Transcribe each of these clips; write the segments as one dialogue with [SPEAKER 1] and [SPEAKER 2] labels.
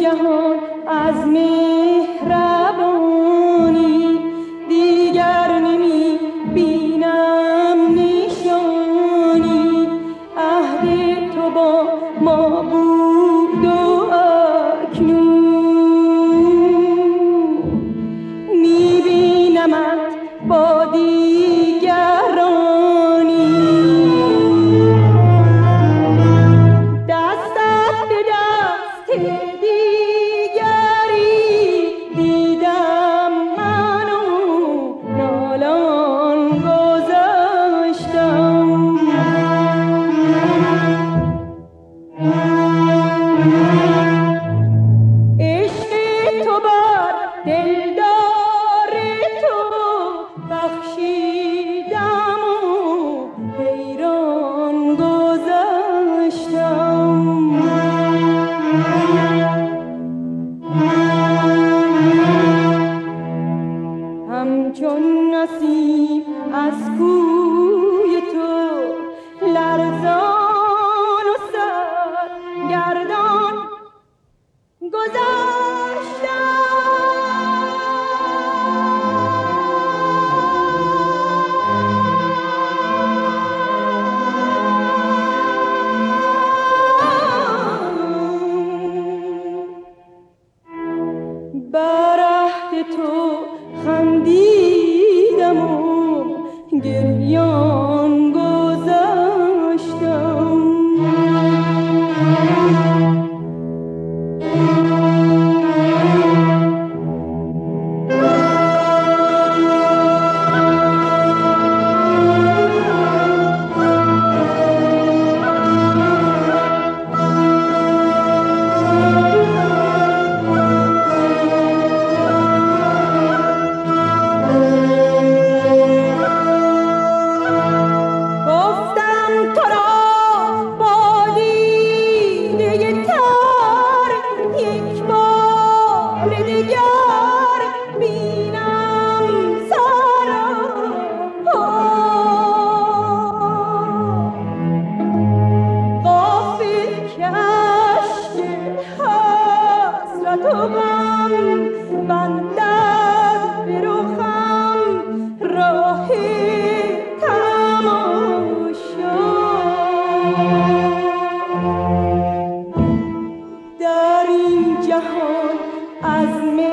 [SPEAKER 1] جهان از مهربانی دیگر نمی بینم نشانی. عهد تو با ما بود و اکنون می بینمت با دیگرانی. دستت به دست دیگری دیدم من و نالان گذاشتم. عشق تو بر دلدار تو بخشیدم و حیران گذاشتم. همچون نسیم از کوی تو لرزان و سرگردان بر عهد تو خندیدم و گریان گذاشتم. گفتم تو را با دیده تر یک بار دیگر بینم سراپا. غافل که اشک حسرت و غم بندد به رخم راه تماشا. در این جهان از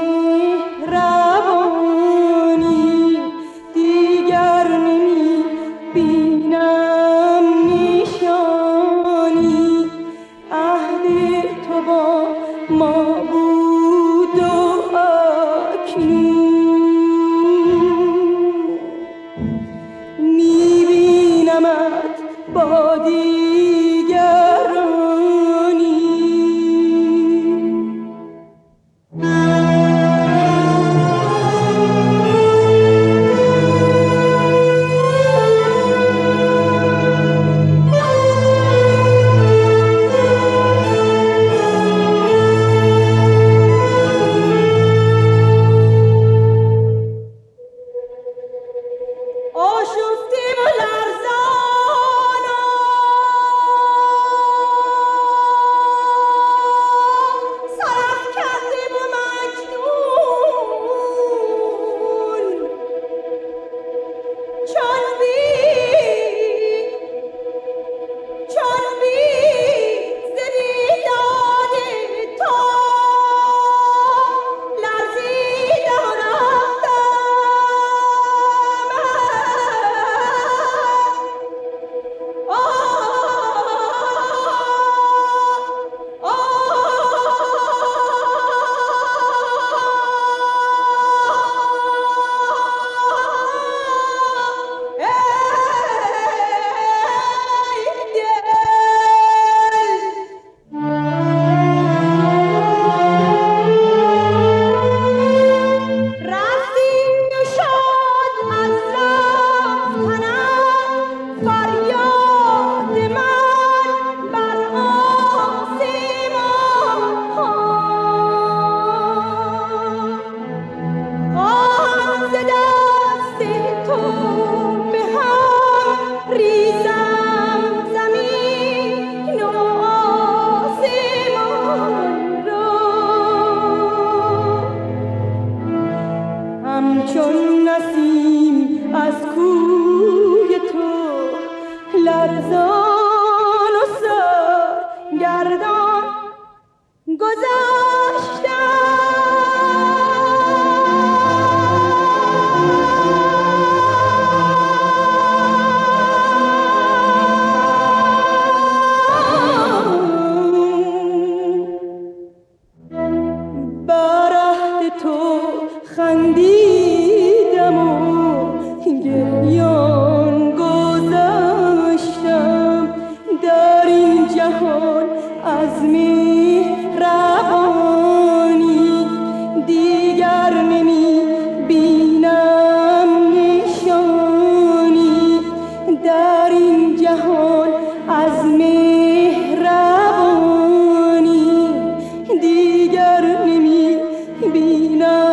[SPEAKER 1] مهربانی دیگر نمی بینم نشانی. عهد تو با ما بود و بر عهد تو خندیدم و گریان گذشتم در این جهان از مهربانی دیگر نمی بینم نشانی در این جهان از مهربانی دیگر نمی بینم